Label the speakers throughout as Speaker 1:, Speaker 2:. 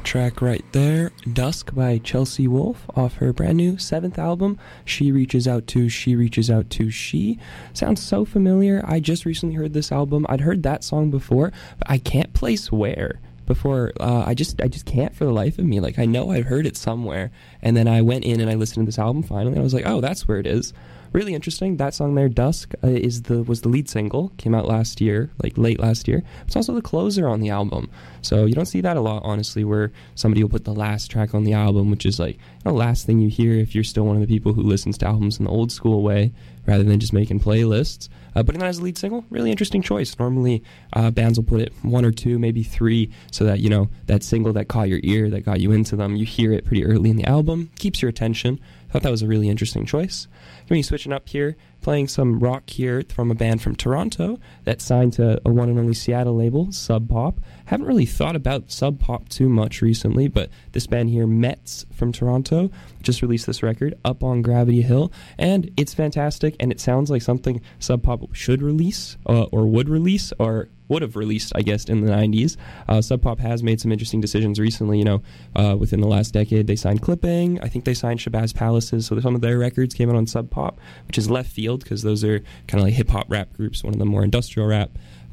Speaker 1: track right there, Dusk by Chelsea Wolfe off her brand new 7th album, She Reaches Out to, She Reaches Out to She. Sounds so familiar. I just recently heard this album. I'd heard that song before, but I can't place where. Before, I just can't for the life of me. Like, I know I've heard it somewhere, and then I went in and I listened to this album finally, and I was like, oh, that's where it is. Really interesting. That song there, Dusk, was the lead single. Came out last year, like late last year. It's also the closer on the album. So you don't see that a lot, honestly, where somebody will put the last track on the album, which is like the last thing you hear if you're still one of the people who listens to albums in the old school way, rather than just making playlists. Putting that as a lead single, really interesting choice. Normally, bands will put it 1 or 2, maybe 3, so that, you know, that single that caught your ear, that got you into them, you hear it pretty early in the album, keeps your attention. I thought that was a really interesting choice. Going to be switching up here, playing some rock here from a band from Toronto that signed to a one and only Seattle label, Sub Pop. Haven't really thought about Sub Pop too much recently, but this band here, Mets from Toronto, just released this record, Up on Gravity Hill, and it's fantastic, and it sounds like something Sub Pop should release, or would release, or would have released, I guess, in the 90s. Sub Pop has made some interesting decisions recently, within the last decade. They signed Clipping, I think they signed Shabazz Palaces, so some of their records came out on Sub Pop, which is left field, because those are kind of like hip-hop rap groups, one of them more industrial rap.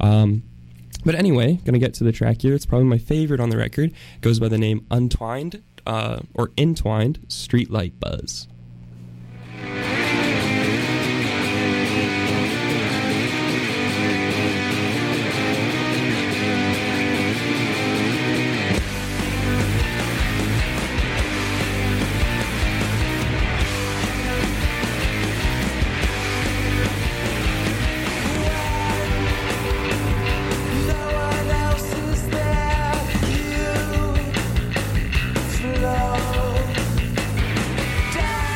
Speaker 1: But anyway, going to get to the track here. It's probably my favorite on the record. It goes by the name Untwined, or Entwined, Streetlight Buzz.
Speaker 2: Flow down.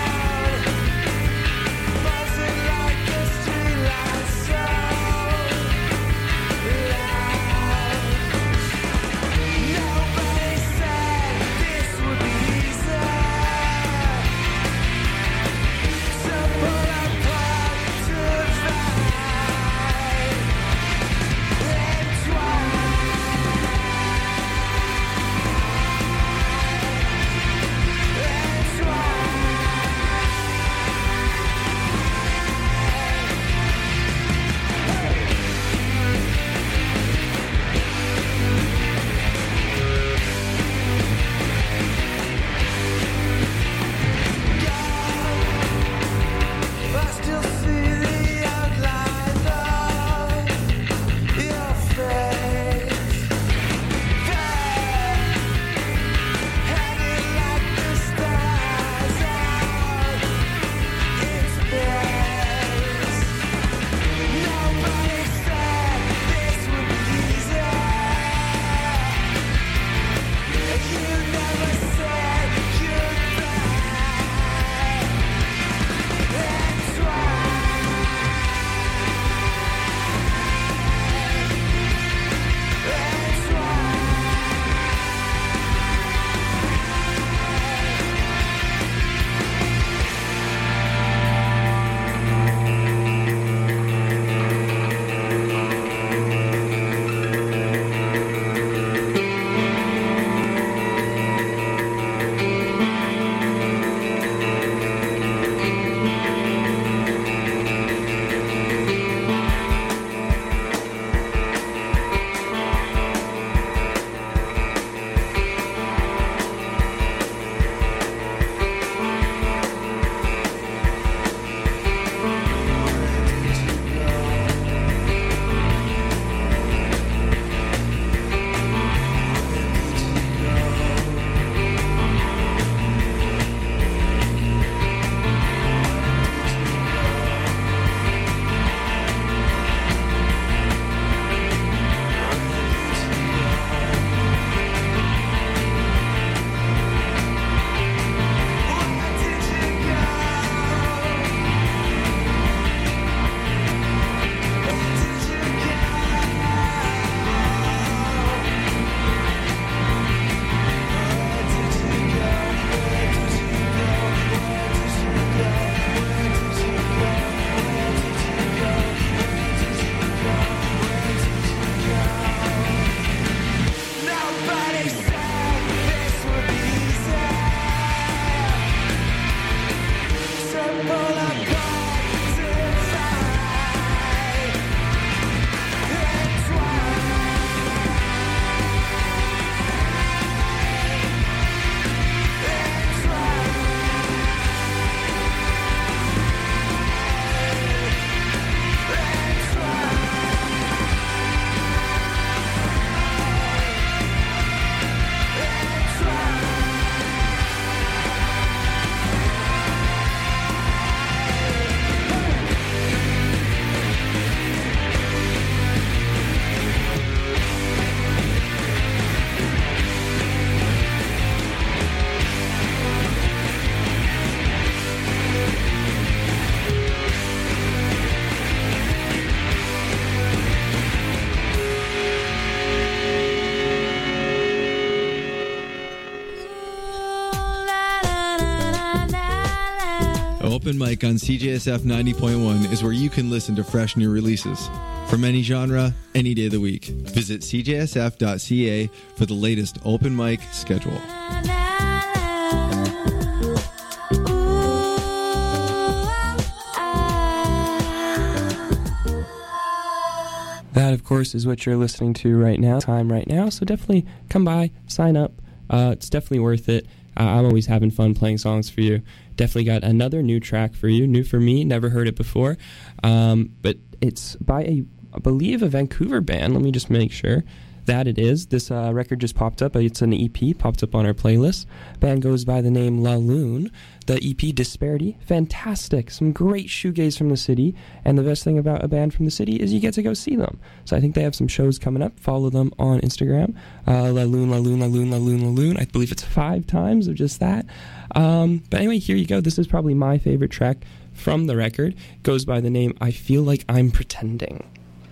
Speaker 2: Open Mic on CJSF 90.1 is where you can listen to fresh new releases. From any genre, any day of the week. Visit cjsf.ca for the latest open mic schedule.
Speaker 1: That, of course, is what you're listening to right now. So definitely come by, sign up. It's definitely worth it. I'm always having fun playing songs for you. Definitely got another new track for you. New for me, never heard it before. But it's by I believe, a Vancouver band. Let me just make sure that it is. This record just popped up. It's an EP, popped up on our playlist. Band goes by the name La Lune. The EP, Disparity, fantastic. Some great shoegaze from the city. And the best thing about a band from the city is you get to go see them. So I think they have some shows coming up. Follow them on Instagram. La Lune, La Lune, La Lune, La Lune, La Lune. I believe it's 5 times of just that. But anyway, here you go. This is probably my favorite track from the record. It goes by the name I Feel Like I'm Pretending.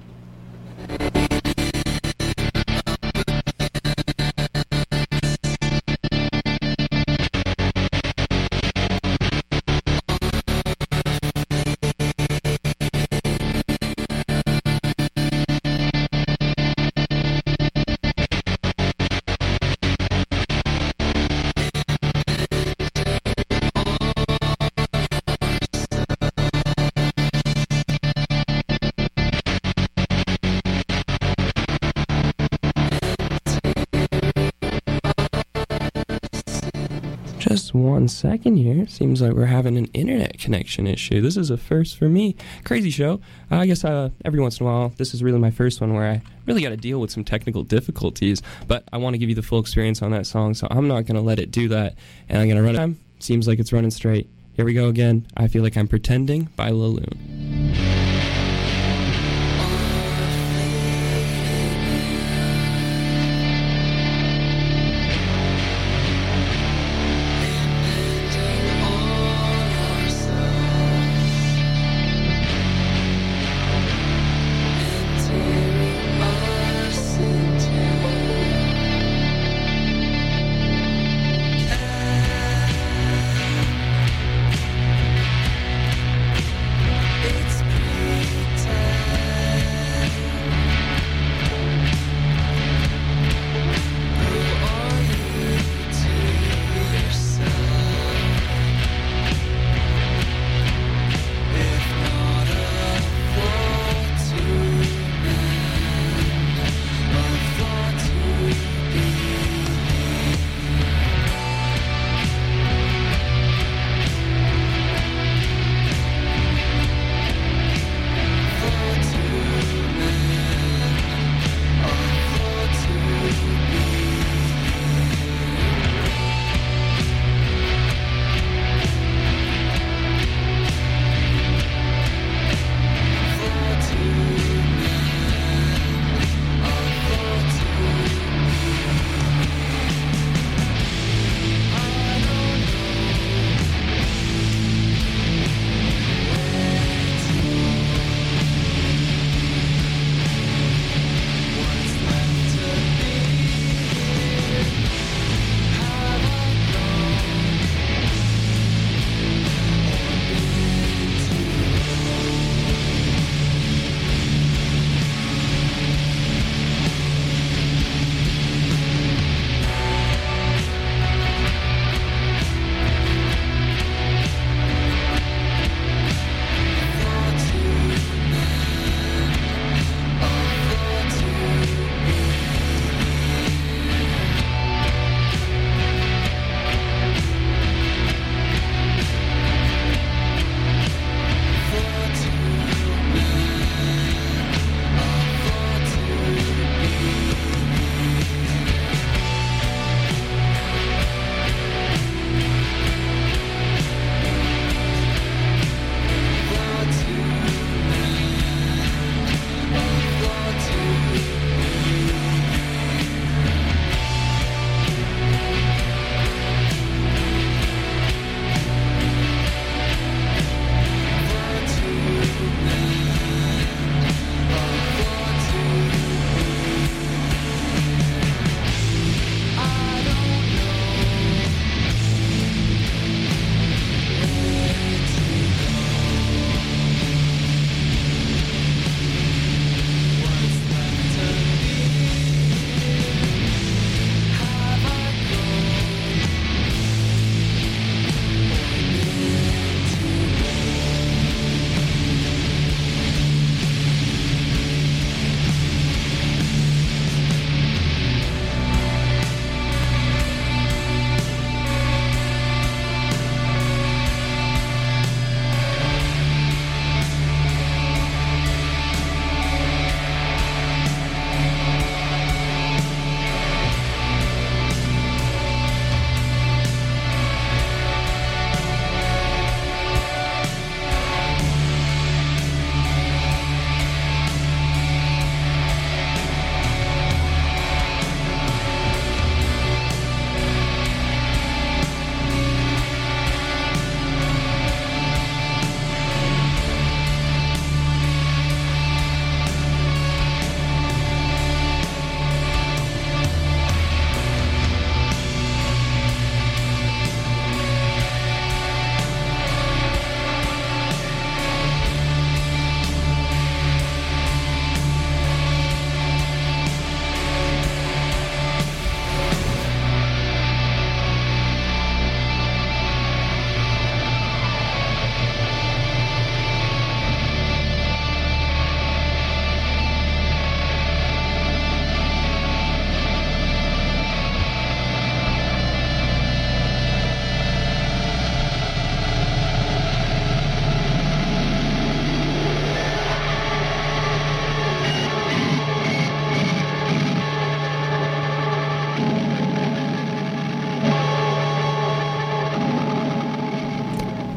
Speaker 1: Just 1 second here. Seems like we're having an internet connection issue. This is a first for me. Crazy show. I guess every once in a while, this is really my first one where I really got to deal with some technical difficulties, but I want to give you the full experience on that song, so I'm not going to let it do that, and I'm going to run it. Seems like it's running straight. Here we go again. I Feel Like I'm Pretending by La Lune.
Speaker 3: Yeah.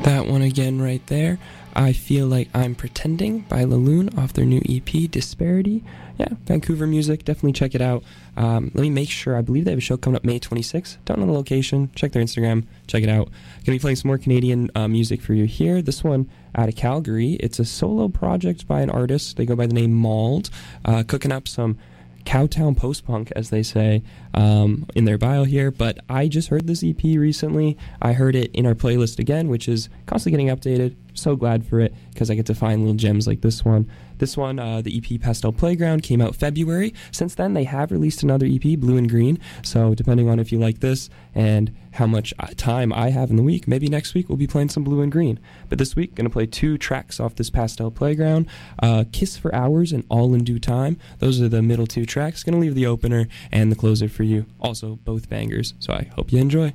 Speaker 1: That one again right there. I Feel Like I'm Pretending by Laloon off their new EP, Disparity. Yeah, Vancouver music. Definitely check it out. Let me make sure. I believe they have a show coming up May 26th. Don't know the location. Check their Instagram. Check it out. Going to be playing some more Canadian music for you here. This one out of Calgary. It's a solo project by an artist. They go by the name Mauled. Cooking up some Cowtown post-punk, as they say in their bio here, but I just heard this EP recently. I heard it in our playlist again, which is constantly getting updated. So glad for it, because I get to find little gems like this one. This one, the EP Pastel Playground, came out February. Since then, they have released another EP, Blue and Green, so depending on if you like this and how much time I have in the week, maybe next week we'll be playing some Blue and Green. But this week, going to play 2 tracks off this Pastel Playground, Kiss for Hours and All in Due Time. Those are the middle 2 tracks. Going to leave the opener and the closer for you. Also, both bangers, so I hope you enjoy.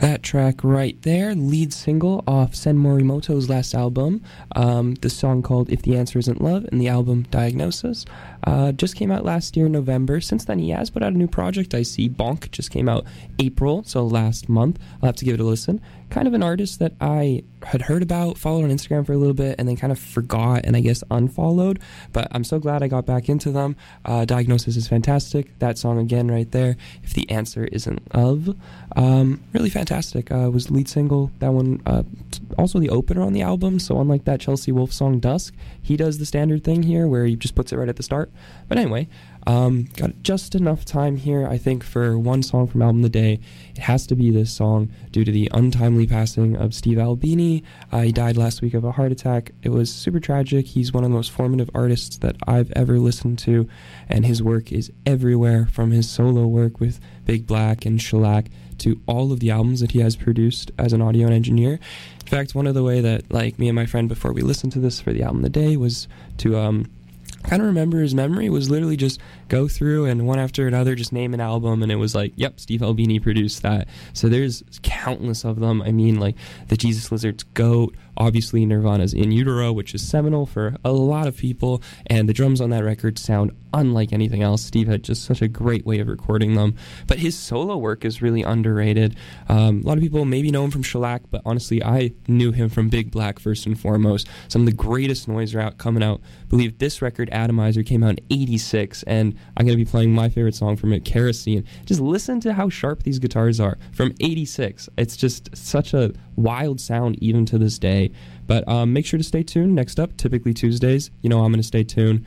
Speaker 1: That track right there, lead single off Sen Morimoto's last album, the song called If the Answer Isn't Love, and the album Diagnosis. Just came out last year in November. Since then, he has put out a new project. I see Bonk just came out April, so last month. I'll have to give it a listen. Kind of an artist that I had heard about, followed on Instagram for a little bit, and then kind of forgot and I guess unfollowed. But I'm so glad I got back into them. Diagnosis is fantastic. That song again right there, If the Answer Isn't Love. Really fantastic. Was lead single. That one, also the opener on the album. So unlike that Chelsea Wolfe song Dusk, he does the standard thing here where he just puts it right at the start. But anyway, got just enough time here, I think, for one song from Album of the Day. It has to be this song due to the untimely passing of Steve Albini. He died last week of a heart attack. It was super tragic. He's one of the most formative artists that I've ever listened to, and his work is everywhere, from his solo work with Big Black and Shellac to all of the albums that he has produced as an audio engineer. In fact, one of the way that, like, me and my friend before we listened to this for the Album of the Day was to kind of remember his memory, was literally just go through and one after another just name an album, and it was like, yep, Steve Albini produced that. So there's countless of them. I mean, like the Jesus Lizard's Goat, obviously Nirvana's In Utero, which is seminal for a lot of people, and the drums on that record sound unlike anything else. Steve had just such a great way of recording them. But his solo work is really underrated. A lot of people maybe know him from Shellac, but honestly, I knew him from Big Black first and foremost. Some of the greatest noise are coming out. I believe this record, Atomizer, came out in 86, and I'm going to be playing my favorite song from it, Kerosene. Just listen to how sharp these guitars are from 86. It's just such a wild sound even to this day. But make sure to stay tuned. Next up, typically Tuesdays, you know I'm going to stay tuned.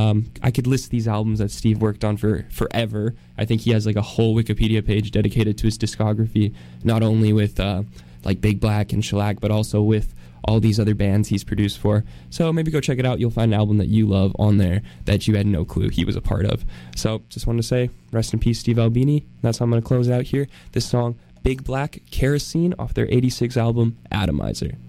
Speaker 1: I could list these albums that Steve worked on for forever. I think he has like a whole Wikipedia page dedicated to his discography, not only with like Big Black and Shellac, but also with all these other bands he's produced for. So maybe go check it out. You'll find an album that you love on there that you had no clue he was a part of. So just wanted to say, rest in peace, Steve Albini. That's how I'm going to close it out here. This song, Big Black, Kerosene, off their 86 album, Atomizer.